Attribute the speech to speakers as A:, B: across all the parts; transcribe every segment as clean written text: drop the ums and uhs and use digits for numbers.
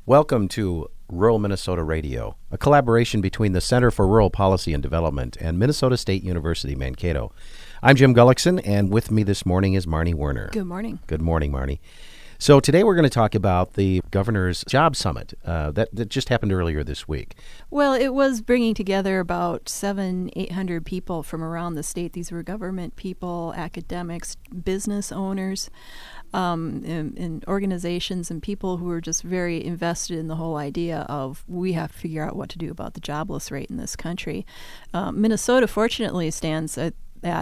A: Welcome to Rural Minnesota Radio, a collaboration between the Center for Rural Policy and Development and Minnesota State University, Mankato. I'm Jim Gullickson, and with me this morning is Marnie Werner.
B: Good morning.
A: Good morning, Marnie. So today we're going to talk about the Governor's Job Summit that just happened earlier this week.
B: Well, it was bringing together about 800 people from around the state. These were government people, academics, business owners, and organizations and people who were just very invested in the whole idea of we have to figure out what to do about the jobless rate in this country. Minnesota, fortunately, stands at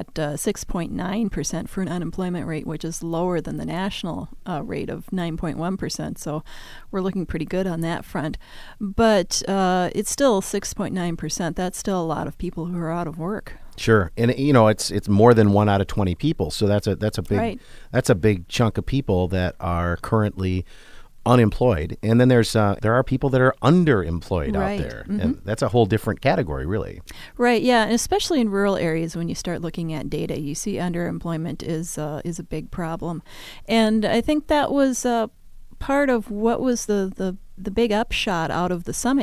B: 6.9% for an unemployment rate, which is lower than the national rate of 9.1%. So we're looking pretty good on that front. But it's still 6.9%. That's still a lot of people who are out of work.
A: Sure, and it's more than 1 out of 20 people. So that's a big
B: Right.
A: That's a big chunk of people that are currently unemployed, and then there are people that are underemployed
B: Right.
A: out there,
B: Mm-hmm.
A: and that's a whole different category, really.
B: Right, yeah, and especially in rural areas when you start looking at data, you see underemployment is a big problem. And I think that was part of what was the big upshot out of the summit,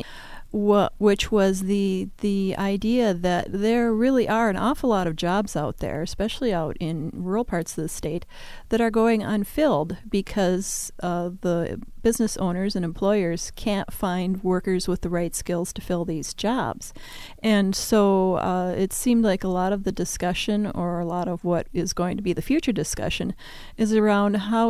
B: which was the idea that there really are an awful lot of jobs out there, especially out in rural parts of the state, that are going unfilled because the business owners and employers can't find workers with the right skills to fill these jobs. And so it seemed like a lot of the discussion, or a lot of what is going to be the future discussion, is around how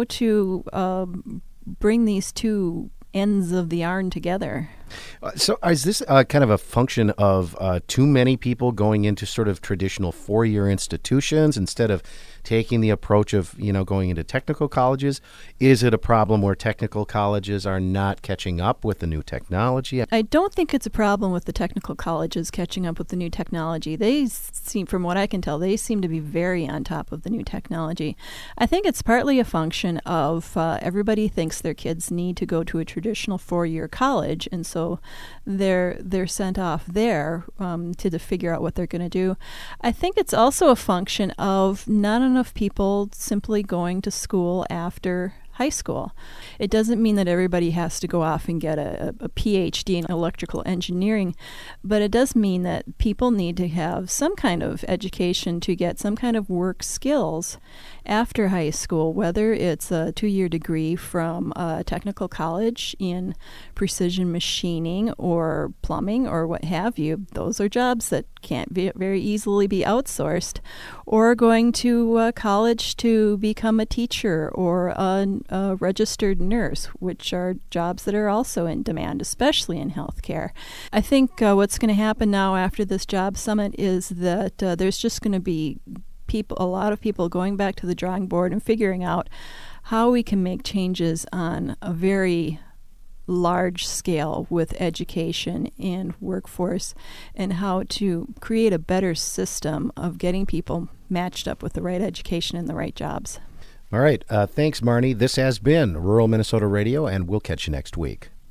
B: to bring these two ends of the yarn together.
A: So is this kind of a function of too many people going into sort of traditional four-year institutions instead of taking the approach of, going into technical colleges? Is it a problem where technical colleges are not catching up with the new technology?
B: I don't think it's a problem with the technical colleges catching up with the new technology. They seem, from what I can tell, they seem to be very on top of the new technology. I think it's partly a function of everybody thinks their kids need to go to a traditional four-year college, and so they're sent off there to figure out what they're going to do. I think it's also a function of not enough people simply going to school after high school. It doesn't mean that everybody has to go off and get a PhD in electrical engineering, but it does mean that people need to have some kind of education to get some kind of work skills after high school, whether it's a 2-year degree from a technical college in precision machining or plumbing or what have you. Those are jobs that can't very easily be outsourced, or going to college to become a teacher or a registered nurse, which are jobs that are also in demand, especially in healthcare. I think what's going to happen now after this job summit is that there's just going to be a lot of people going back to the drawing board and figuring out how we can make changes on a very large scale with education and workforce, and how to create a better system of getting people matched up with the right education and the right jobs.
A: All right. Thanks, Marnie. This has been Rural Minnesota Radio, and we'll catch you next week.